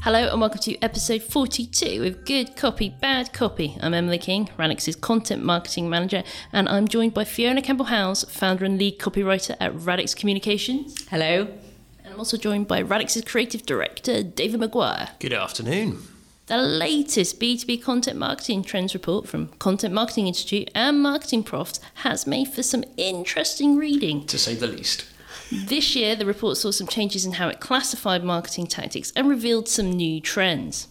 Hello and welcome to episode 42 of Good Copy, Bad Copy. I'm Emily King, Radix's Content Marketing Manager, and I'm joined by Fiona Campbell-Howes, founder and lead copywriter at Radix Communications. Hello. And I'm also joined by Radix's Creative Director, David Maguire. Good afternoon. The latest B2B content marketing trends report from Content Marketing Institute and Marketing Profs has made for some interesting reading, To say the least. This year, the report saw some changes in how it classified marketing tactics and revealed some new trends.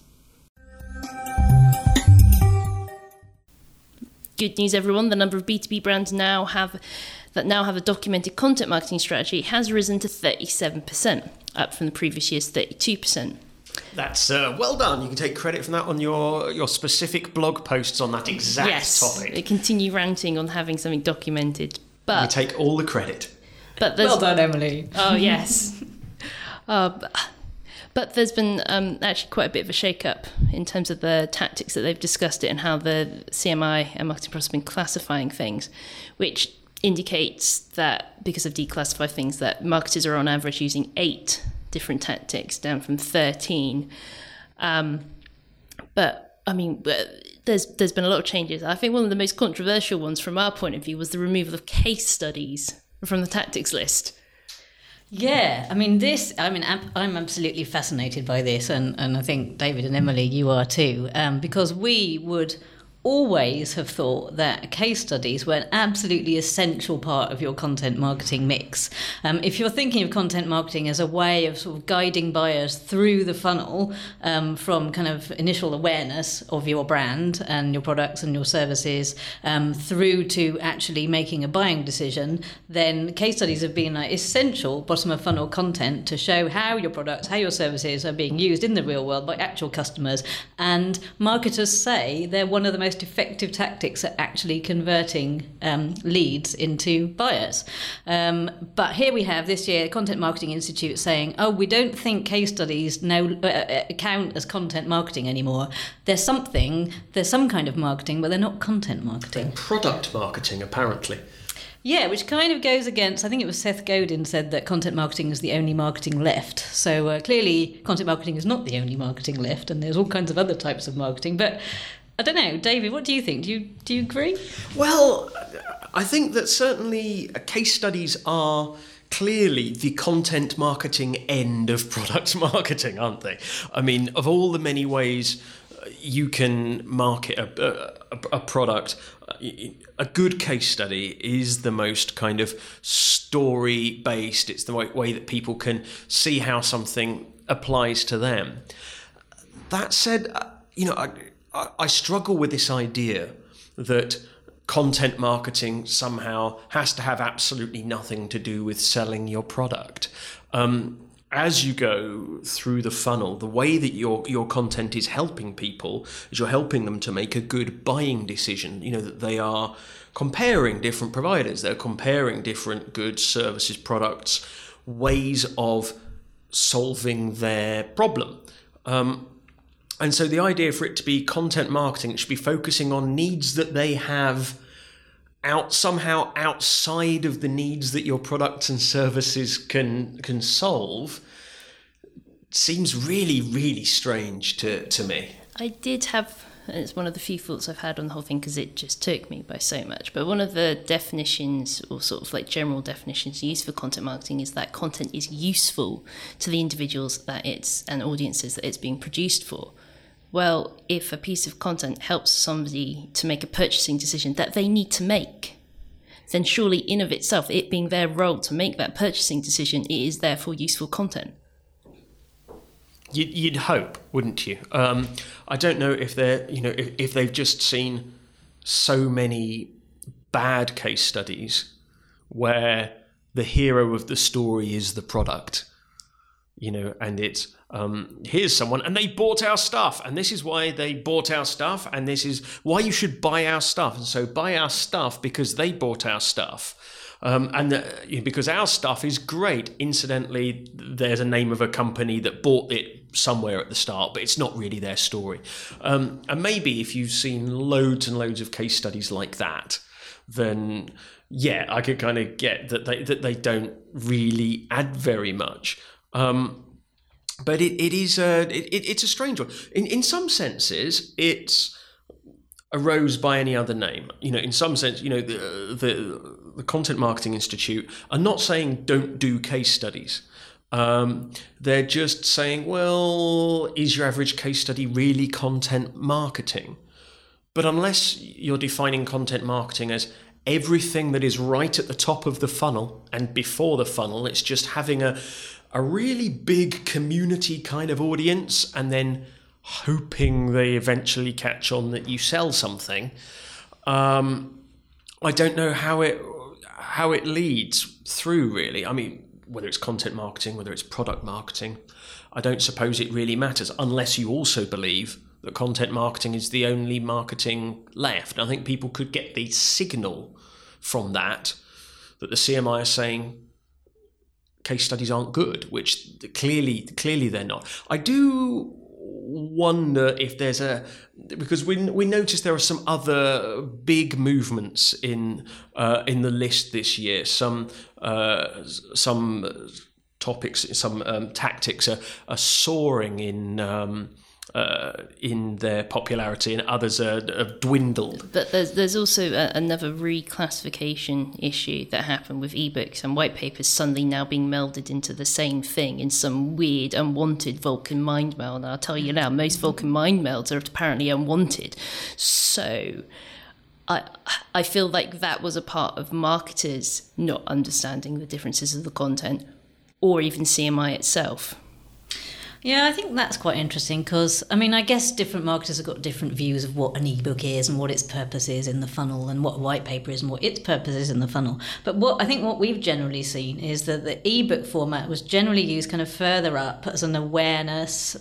Good news, everyone. The number of B2B brands now have a documented content marketing strategy has risen to 37%, up from the previous year's 32%. That's well done. You can take credit from that on your specific blog posts on that exact topic. They continue ranting on having something documented. But you take all the credit. But well done, Emily. Oh, yes. But there's been actually quite a bit of a shake-up in terms of the tactics that they've discussed it and how the CMI and Marketing Profs have been classifying things, which indicates that because of declassified things, that marketers are on average using 8 different tactics down from 13. But I mean, there's been a lot of changes. I think one of the most controversial ones from our point of view was the removal of case studies from the tactics list. Yeah, I'm absolutely fascinated by this, and I think David and Emily, you are too, because we would always have thought that case studies were an absolutely essential part of your content marketing mix. If you're thinking of content marketing as a way of sort of guiding buyers through the funnel, from kind of initial awareness of your brand and your products and your services, through to actually making a buying decision, then case studies have been essential bottom of funnel content to show how your products, how your services are being used in the real world by actual customers. And marketers say they're one of the most effective tactics at actually converting leads into buyers. But here we have this year Content Marketing Institute saying, oh, we don't think case studies now count as content marketing anymore. There's some kind of marketing, but they're not content marketing. Product marketing, apparently. Yeah, which kind of goes against, I think it was Seth Godin said that content marketing is the only marketing left. So clearly content marketing is not the only marketing left, and there's all kinds of other types of marketing. But I don't know, David, what do you think? Do you agree? Well, I think that certainly case studies are clearly the content marketing end of product marketing, aren't they? I mean, of all the many ways you can market a product, a good case study is the most kind of story-based. It's the way that people can see how something applies to them. That said, I struggle with this idea that content marketing somehow has to have absolutely nothing to do with selling your product. As you go through the funnel, the way that your content is helping people is you're helping them to make a good buying decision. That they are comparing different providers, they're comparing different goods, services, products, ways of solving their problem. And so the idea for it to be content marketing, it should be focusing on needs that they have somehow outside of the needs that your products and services can solve, seems really, really strange to me. I did have, it's one of the few thoughts I've had on the whole thing because it just took me by so much, but one of the definitions, or sort of like general definitions used for content marketing, is that content is useful to the individuals that and audiences that it's being produced for. Well, if a piece of content helps somebody to make a purchasing decision that they need to make, then surely in of itself, it being their role to make that purchasing decision, it is therefore useful content. You'd hope, wouldn't you? I don't know if if they've just seen so many bad case studies where the hero of the story is the product, and it's here's someone and they bought our stuff, and this is why they bought our stuff, and this is why you should buy our stuff, and so buy our stuff because they bought our stuff. Because our stuff is great. Incidentally, there's a name of a company that bought it somewhere at the start, but it's not really their story. And maybe if you've seen loads and loads of case studies like that, then yeah, I could kind of get that they don't really add very much. But it's a strange one. In some senses, it's a rose by any other name. In some sense, the Content Marketing Institute are not saying don't do case studies. They're just saying, well, is your average case study really content marketing? But unless you're defining content marketing as everything that is right at the top of the funnel and before the funnel, it's just having a really big community kind of audience and then hoping they eventually catch on that you sell something. I don't know how it leads through, really. I mean, whether it's content marketing, whether it's product marketing, I don't suppose it really matters unless you also believe that content marketing is the only marketing left. I think people could get the signal from that the CMI are saying case studies aren't good, which clearly they're not. I do wonder if there's because we noticed there are some other big movements in the list this year. Some topics, some tactics are soaring in their popularity, and others have dwindled. But there's also another reclassification issue that happened with ebooks and white papers suddenly now being melded into the same thing in some weird unwanted Vulcan mind meld. And I'll tell you now, most Vulcan mind melds are apparently unwanted. So I feel like that was a part of marketers not understanding the differences of the content, or even CMI itself. Yeah, I think that's quite interesting because, I mean, I guess different marketers have got different views of what an ebook is and what its purpose is in the funnel, and what a white paper is and what its purpose is in the funnel. But what we've generally seen is that the ebook format was generally used kind of further up as an awareness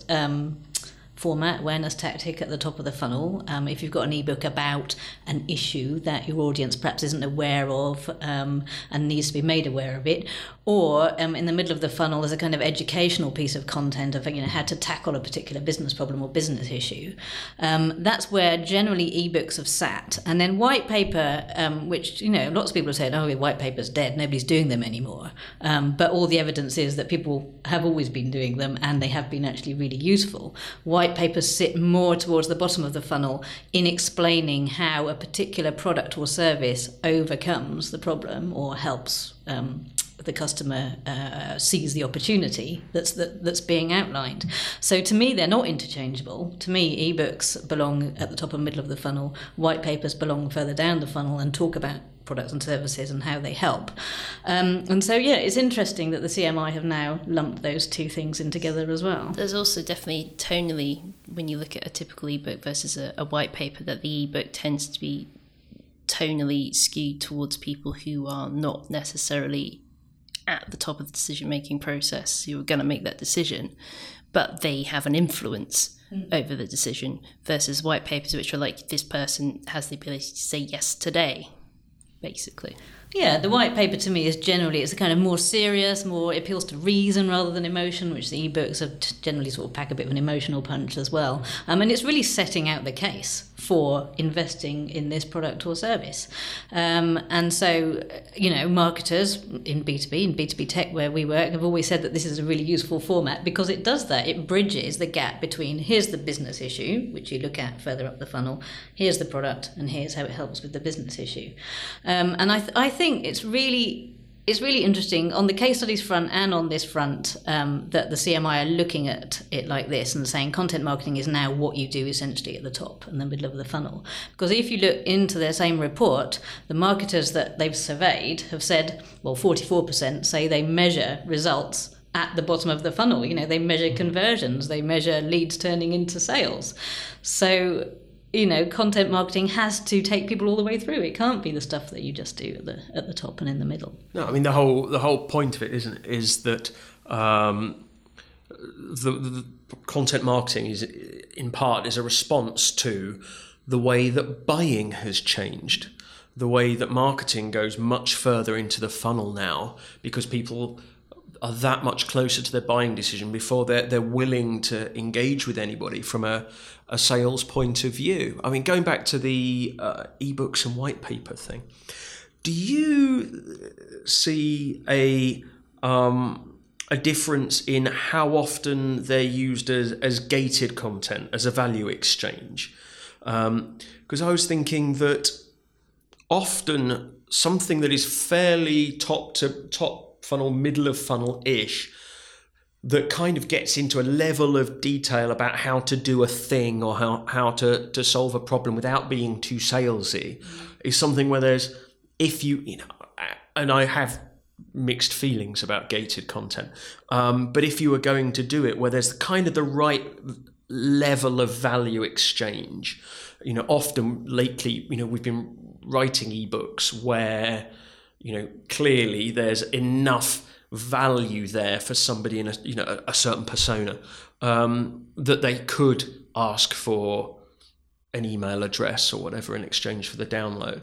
format, awareness tactic at the top of the funnel. If you've got an ebook about an issue that your audience perhaps isn't aware of and needs to be made aware of it, or in the middle of the funnel as a kind of educational piece of content of how to tackle a particular business problem or business issue. That's where generally ebooks have sat. And then white paper, which lots of people have said, oh, white paper's dead, nobody's doing them anymore. But all the evidence is that people have always been doing them, and they have been actually really useful. White papers sit more towards the bottom of the funnel in explaining how a particular product or service overcomes the problem or helps the customer sees the opportunity that's being outlined. So to me, they're not interchangeable. To me, ebooks belong at the top and middle of the funnel. White papers belong further down the funnel and talk about products and services and how they help. And so, yeah, it's interesting that the CMI have now lumped those two things in together as well. There's also definitely tonally, when you look at a typical ebook versus a white paper, that the ebook tends to be tonally skewed towards people who are not necessarily at the top of the decision-making process, who are going to make that decision, but they have an influence over the decision, versus white papers, which are like, this person has the ability to say yes today, basically. Yeah, the white paper to me is generally, it's a kind of more serious, more appeals to reason rather than emotion, which the ebooks have generally sort of pack a bit of an emotional punch as well. And it's really setting out the case for investing in this product or service. And so, marketers in B2B tech where we work have always said that this is a really useful format because it does that. It bridges the gap between here's the business issue, which you look at further up the funnel, here's the product, and here's how it helps with the business issue. And I think it's really interesting on the case studies front and on this front that the CMI are looking at it like this and saying content marketing is now what you do essentially at the top and the middle of the funnel. Because if you look into their same report, the marketers that they've surveyed have said, well, 44% say they measure results at the bottom of the funnel. They measure conversions, they measure leads turning into sales. So content marketing has to take people all the way through. It can't be the stuff that you just do at the top and in the middle. No, I mean the whole point of it is that the content marketing is in part is a response to the way that buying has changed, the way that marketing goes much further into the funnel now because people are that much closer to their buying decision before they're willing to engage with anybody from a sales point of view. I mean, going back to the ebooks and white paper thing, do you see a a difference in how often they're used as gated content, as a value exchange. Because I was thinking that often something that is fairly top funnel, middle of funnel-ish, that kind of gets into a level of detail about how to do a thing or how to solve a problem without being too salesy, is something where there's, if you know, and I have mixed feelings about gated content, but if you were going to do it where there's kind of the right level of value exchange, you know, often lately, you know, we've been writing ebooks where, you know, clearly there's enough value there for somebody in a certain persona, that they could ask for an email address or whatever in exchange for the download.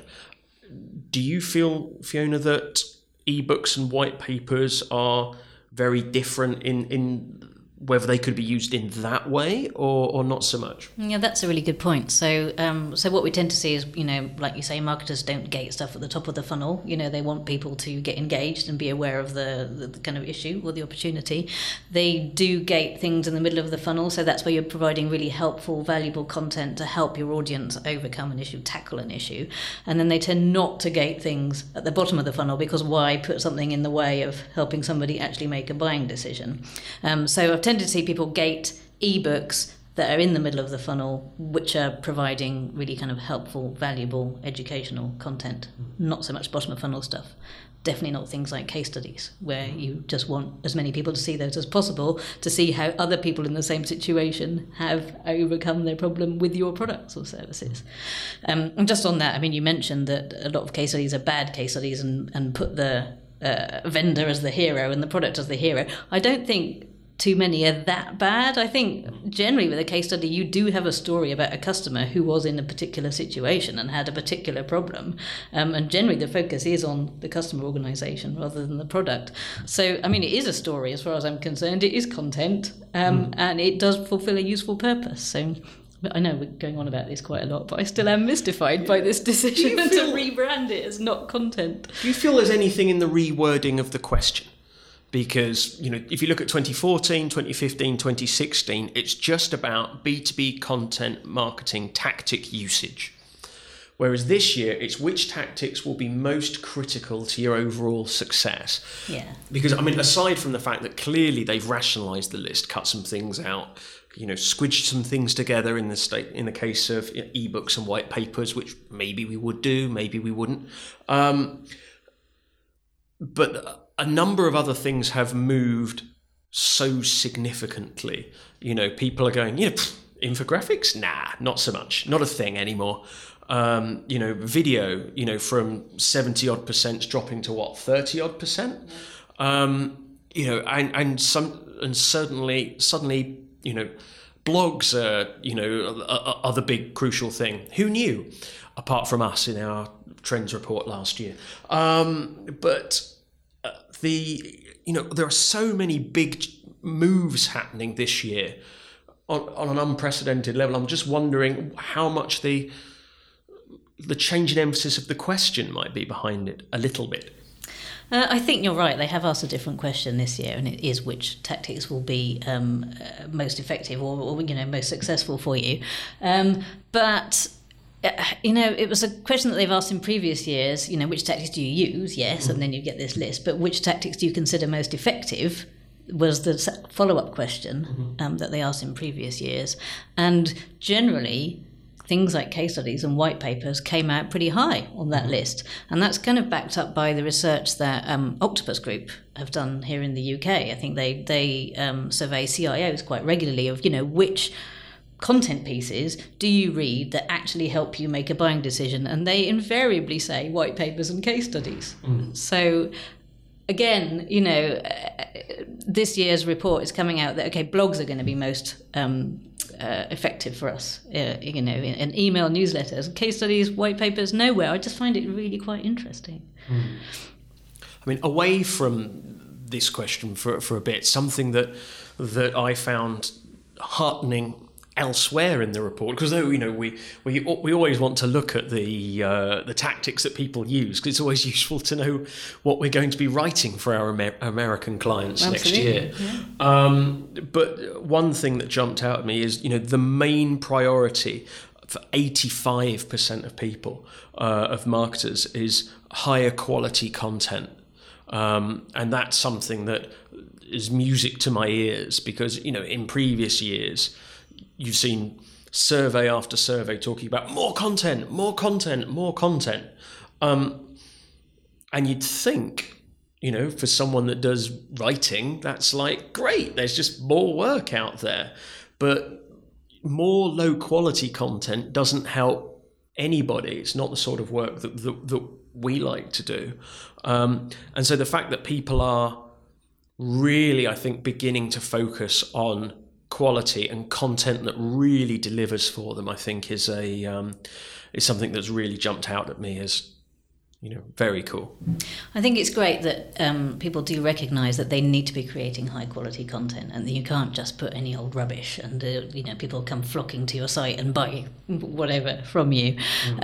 Do you feel, Fiona, that ebooks and white papers are very different in whether they could be used in that way or not so much? Yeah, that's a really good point. So what we tend to see is, you know, like you say, marketers don't gate stuff at the top of the funnel. You know, they want people to get engaged and be aware of the kind of issue or the opportunity. They do gate things in the middle of the funnel, so that's where you're providing really helpful, valuable content to help your audience overcome an issue, tackle an issue. And then they tend not to gate things at the bottom of the funnel, because why put something in the way of helping somebody actually make a buying decision? So I've tended to see people gate ebooks that are in the middle of the funnel, which are providing really kind of helpful, valuable, educational content. Not so much bottom of funnel stuff. Definitely not things like case studies, where you just want as many people to see those as possible to see how other people in the same situation have overcome their problem with your products or services. And just on that, I mean, you mentioned that a lot of case studies are bad case studies and put the vendor as the hero and the product as the hero. I don't think too many are that bad. I think generally with a case study, you do have a story about a customer who was in a particular situation and had a particular problem. And generally the focus is on the customer organisation rather than the product. So, I mean, it is a story as far as I'm concerned. It is content, and it does fulfil a useful purpose. So I know we're going on about this quite a lot, but I still am mystified by this decision to rebrand it as not content. Do you feel there's anything in the rewording of the question? Because, you know, if you look at 2014, 2015, 2016, it's just about B2B content marketing tactic usage. Whereas this year, it's which tactics will be most critical to your overall success. Yeah. Because, I mean, aside from the fact that clearly they've rationalised the list, cut some things out, you know, squidged some things together in the case of ebooks and white papers, which maybe we would do, maybe we wouldn't. But a number of other things have moved so significantly. You know, people are going, you know, infographics? Nah, not so much. Not a thing anymore. You know, video, you know, from 70-odd% dropping to what, 30-odd%? You know, and suddenly, you know, blogs are the big crucial thing. Who knew? Apart from us in our trends report last year. But there are so many big moves happening this year on an unprecedented level. I'm just wondering how much the change in emphasis of the question might be behind it a little bit. I think you're right. They have asked a different question this year, and it is which tactics will be most effective or you know, most successful for you. But you know, it was a question that they've asked in previous years. You know, which tactics do you use? Yes, and then you get this list. But which tactics do you consider most effective? Was the follow-up question that they asked in previous years, and generally things like case studies and white papers came out pretty high on that list. And that's kind of backed up by the research that Octopus Group have done here in the UK. I think they survey CIOs quite regularly of, you know, which content pieces do you read that actually help you make a buying decision? And they invariably say white papers and case studies. So again, you know, this year's report is coming out that, okay, blogs are going to be most effective for us, you know, in email newsletters. Case studies, white papers, nowhere. I just find it really quite interesting. I mean, away from this question for a bit, something that I found heartening elsewhere in the report, because though we always want to look at the tactics that people use, because it's always useful to know what we're going to be writing for our American clients next year. But one thing that jumped out at me is the main priority for 85% of people, of marketers, is higher quality content, and that's something that is music to my ears, because in previous years you've seen survey after survey talking about more content, and you'd think, for someone that does writing, that's like, great, there's just more work out there. But more low quality content doesn't help anybody. It's not the sort of work that we like to do. And so the fact that people are really, I think, beginning to focus on quality and content that really delivers for them, I think is something that's really jumped out at me as very cool. I think it's great that people do recognise that they need to be creating high quality content, and that you can't just put any old rubbish and people come flocking to your site and buy whatever from you.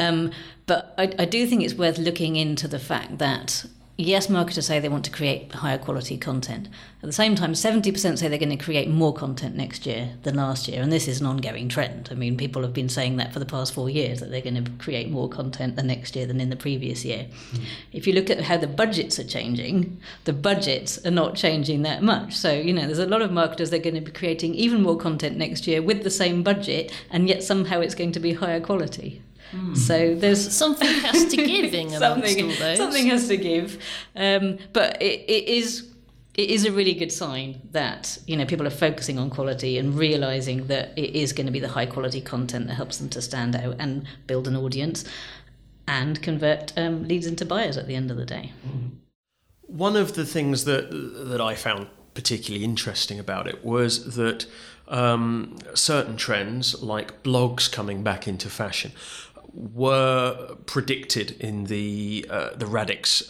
But I do think it's worth looking into the fact that, yes, marketers say they want to create higher quality content. At the same time, 70% say they're going to create more content next year than last year. And this is an ongoing trend. I mean, people have been saying that for the past 4 years, that they're going to create more content the next year than in the previous year. If you look at how the budgets are changing, the budgets are not changing that much. So, there's a lot of marketers that are going to be creating even more content next year with the same budget, and yet somehow it's going to be higher quality. So there's something has to give in amongst all those. Something has to give, but it is a really good sign that people are focusing on quality and realizing that it is going to be the high quality content that helps them to stand out and build an audience and convert leads into buyers at the end of the day. One of the things that I found particularly interesting about it was that certain trends, like blogs coming back into fashion, were predicted in the Radix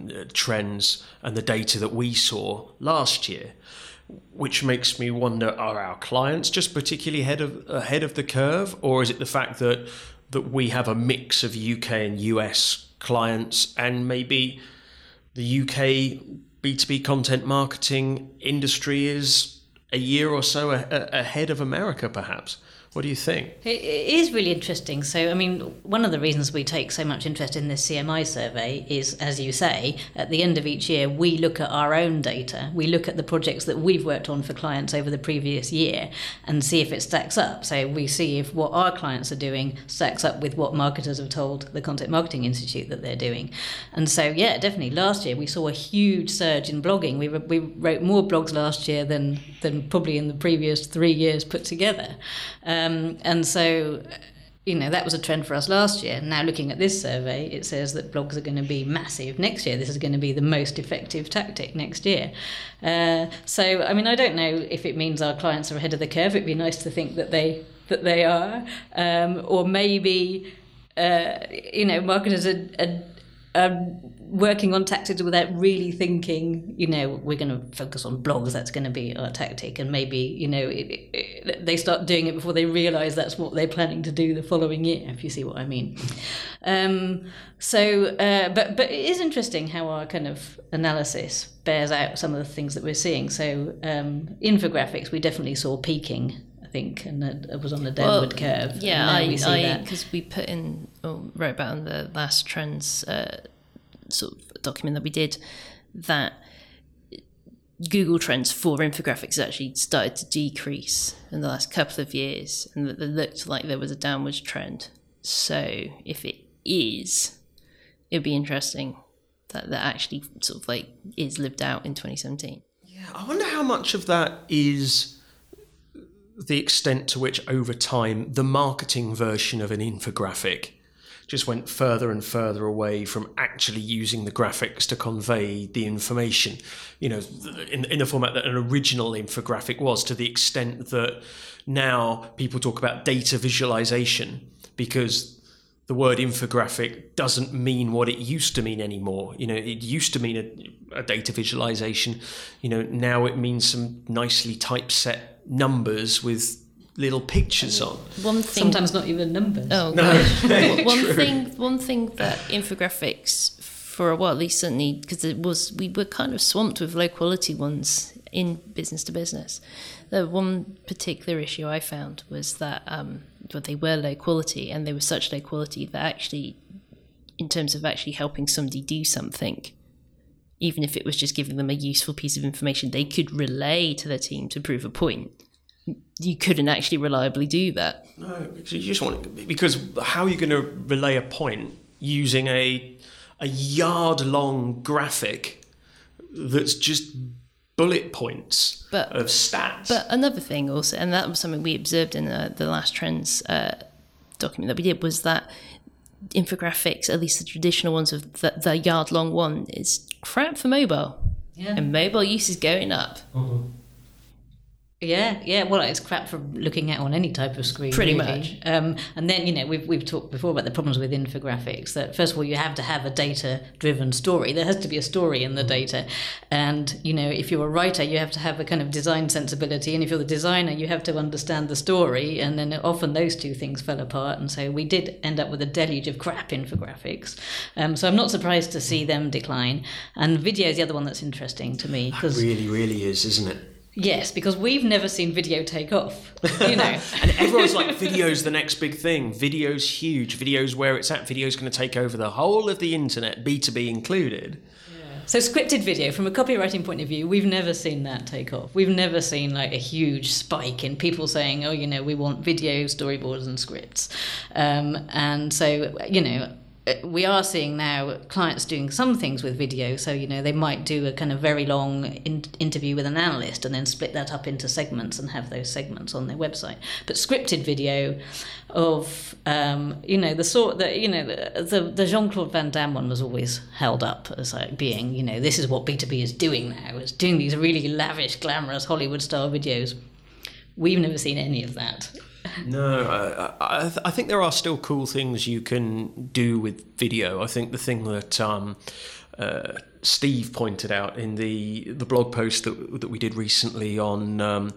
trends and the data that we saw last year, which makes me wonder: are our clients just particularly ahead of the curve, or is it the fact that we have a mix of UK and US clients, and maybe the UK B2B content marketing industry is a year or so ahead of America, perhaps? What do you think? It is really interesting. So, I mean, one of the reasons we take so much interest in this CMI survey is, as you say, at the end of each year, we look at our own data. We look at the projects that we've worked on for clients over the previous year and see if it stacks up. So we see if what our clients are doing stacks up with what marketers have told the Content Marketing Institute that they're doing. And so, yeah, definitely. Last year, we saw a huge surge in blogging. We wrote more blogs last year than probably in the previous 3 years put together. And so, that was a trend for us last year. Now, looking at this survey, it says that blogs are going to be massive next year. This is going to be the most effective tactic next year. So, I mean, I don't know if it means our clients are ahead of the curve. It'd be nice to think that they are. Or maybe, marketers are working on tactics without really thinking, we're going to focus on blogs, that's going to be our tactic, and maybe, they start doing it before they realise that's what they're planning to do the following year, if you see what I mean. But it is interesting how our kind of analysis bears out some of the things that we're seeing. So infographics, we definitely saw peaking, I think, and it was on the downward curve. Yeah, because we put in, or wrote about in the last trends sort of document that we did, that Google Trends for infographics actually started to decrease in the last couple of years, and that it looked like there was a downward trend. So if it is, it'd be interesting that actually sort of like is lived out in 2017. Yeah, I wonder how much of that is the extent to which over time the marketing version of an infographic just went further and further away from actually using the graphics to convey the information, in the format that an original infographic was, to the extent that now people talk about data visualization because the word infographic doesn't mean what it used to mean anymore. It used to mean a data visualization. Now it means some nicely typeset numbers with little pictures on. One thing, Sometimes not even numbers. Oh, No. one thing that infographics for a while, at least certainly, because we were kind of swamped with low quality ones in business to business. The one particular issue I found was that they were low quality, and they were such low quality that actually, in terms of actually helping somebody do something, even if it was just giving them a useful piece of information they could relay to their team to prove a point, you couldn't actually reliably do that. No, because you just because how are you going to relay a point using a yard-long graphic that's just bullet points of stats? But another thing also, and that was something we observed in the last trends document that we did, was that infographics, at least the traditional ones of the yard-long one, is crap for mobile. Yeah. And mobile use is going up. Mm-hmm. Yeah. Well, it's crap for looking at on any type of screen. Pretty really. much. And then, we've talked before about the problems with infographics. That first of all, you have to have a data-driven story. There has to be a story in the data. And if you're a writer, you have to have a kind of design sensibility. And if you're the designer, you have to understand the story. And then often those two things fell apart. And so we did end up with a deluge of crap infographics. So I'm not surprised to see them decline. And video is the other one that's interesting to me. That really is, isn't it? Yes, because we've never seen video take off, And everyone's like, video's the next big thing. Video's huge. Video's where it's at. Video's going to take over the whole of the internet, B2B included. So scripted video, from a copywriting point of view, we've never seen that take off. We've never seen like a huge spike in people saying, we want video, storyboards and scripts. And so, we are seeing now clients doing some things with video. So, they might do a kind of very long interview with an analyst and then split that up into segments and have those segments on their website. But scripted video of, the sort that, the Jean-Claude Van Damme one was always held up as like being, this is what B2B is doing now. It's doing these really lavish, glamorous Hollywood-style videos. We've never seen any of that. No, I think there are still cool things you can do with video. I think the thing that Steve pointed out in the blog post that we did recently on the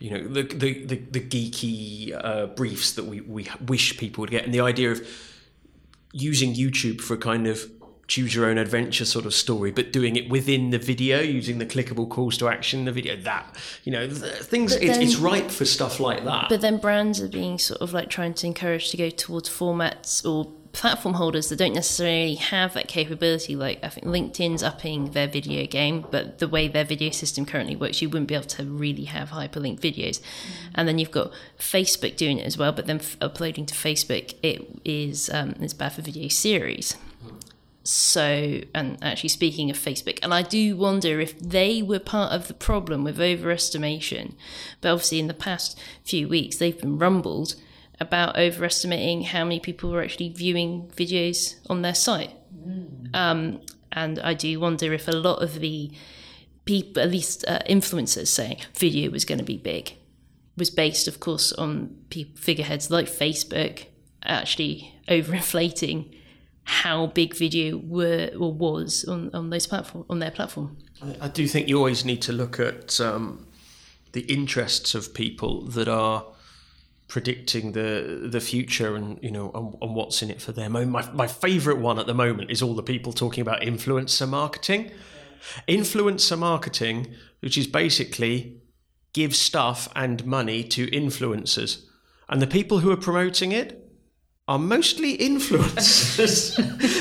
geeky briefs that we wish people would get, and the idea of using YouTube for a kind of choose your own adventure sort of story, but doing it within the video, using the clickable calls to action in the video, things, it's ripe for stuff like that. But then brands are being sort of like trying to encourage to go towards formats or platform holders that don't necessarily have that capability. Like, I think LinkedIn's upping their video game, but the way their video system currently works, you wouldn't be able to really have hyperlinked videos. And then you've got Facebook doing it as well, but then uploading to Facebook, it's bad for video series. So, and actually speaking of Facebook, and I do wonder if they were part of the problem with overestimation, but obviously in the past few weeks they've been rumbled about overestimating how many people were actually viewing videos on their site. And I do wonder if a lot of the people, at least influencers, saying video was going to be big, was based, of course, on figureheads like Facebook actually overinflating how big video was on those on their platform. I do think you always need to look at the interests of people that are predicting the future and and what's in it for them. My favourite one at the moment is all the people talking about influencer marketing. Influencer marketing, which is basically give stuff and money to influencers, and the people who are promoting it are mostly influencers.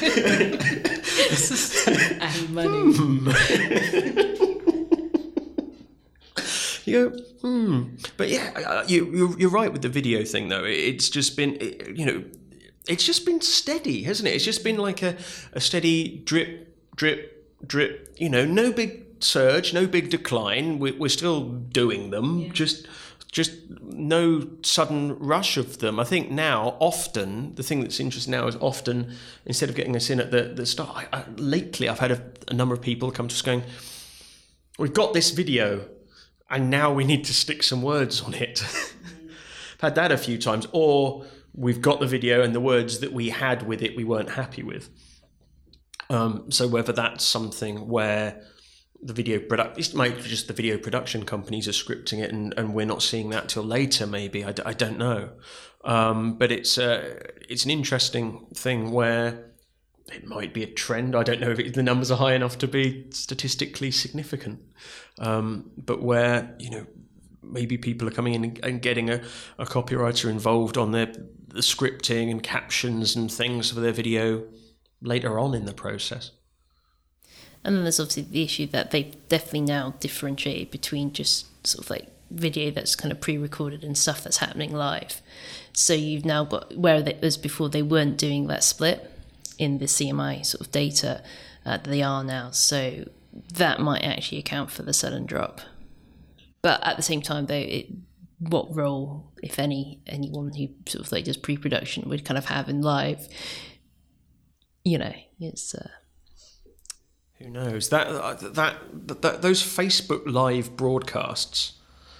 And money. But yeah, you're right with the video thing though. It's just been, it's just been steady, hasn't it? It's just been like a steady drip, drip, drip. No big surge, no big decline. We're still doing them. Yeah. Just no sudden rush of them. I think now, often, the thing that's interesting now is often, instead of getting us in at the start, lately I've had a number of people come to us going, we've got this video, and now we need to stick some words on it. I've had that a few times. Or we've got the video and the words that we had with it we weren't happy with. So whether that's something where the video it might be just the video production companies are scripting it, and we're not seeing that till later. Maybe I don't know, but it's an interesting thing where it might be a trend. I don't know if the numbers are high enough to be statistically significant, but where maybe people are coming in and getting a copywriter involved on the scripting and captions and things for their video later on in the process. And then there's obviously the issue that they've definitely now differentiated between just sort of like video that's kind of pre-recorded and stuff that's happening live. So you've now got, whereas before they weren't doing that split in the CMI sort of data, they are now. So that might actually account for the sudden drop. But at the same time, though, what role, if any, anyone who sort of like does pre-production would kind of have in live, it's... Who knows? That those Facebook Live broadcasts,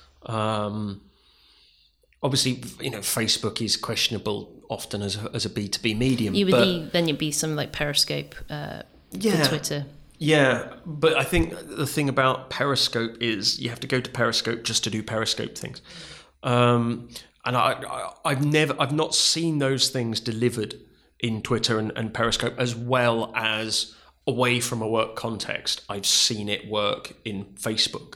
obviously, Facebook is questionable often as a B2B medium. You'd be some like Periscope for Twitter. Yeah, but I think the thing about Periscope is you have to go to Periscope just to do Periscope things, and I've not seen those things delivered in Twitter and Periscope as well as away from a work context. I've seen it work in Facebook.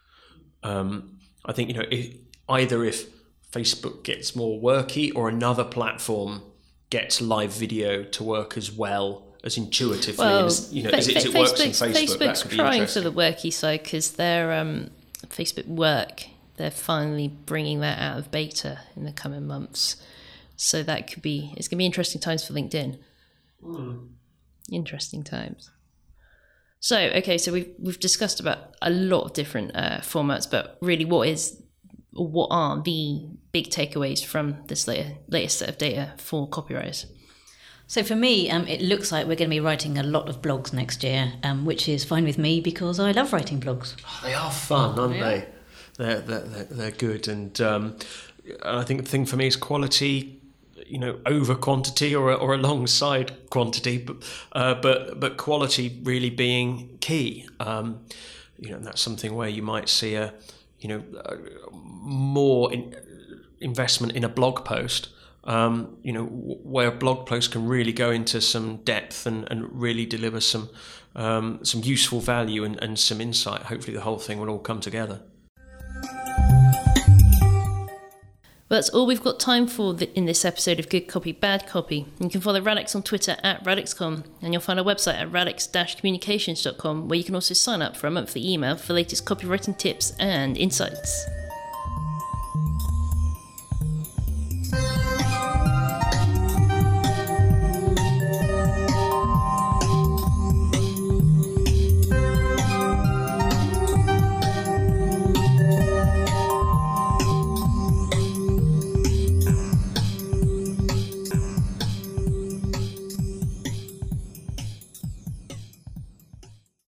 I think if Facebook gets more worky or another platform gets live video to work as well as intuitively as it works in Facebook. Facebook's trying for the worky side because their Facebook Work, they're finally bringing that out of beta in the coming months. So it's going to be interesting times for LinkedIn. Interesting times. So, okay, so we've discussed about a lot of different formats, but really what are the big takeaways from this latest set of data for copywriters? So for me, it looks like we're going to be writing a lot of blogs next year, which is fine with me because I love writing blogs. Oh, they are fun, aren't they? They're good, and I think the thing for me is quality, over quantity or alongside quantity, but quality really being key. And that's something where you might see more investment in a blog post. Where a blog post can really go into some depth and really deliver some useful value and some insight. Hopefully the whole thing will all come together. Well, that's all we've got time for in this episode of Good Copy, Bad Copy. You can follow Radix on Twitter @RadixCom, and you'll find our website at radix-communications.com, where you can also sign up for a monthly email for latest copywriting tips and insights.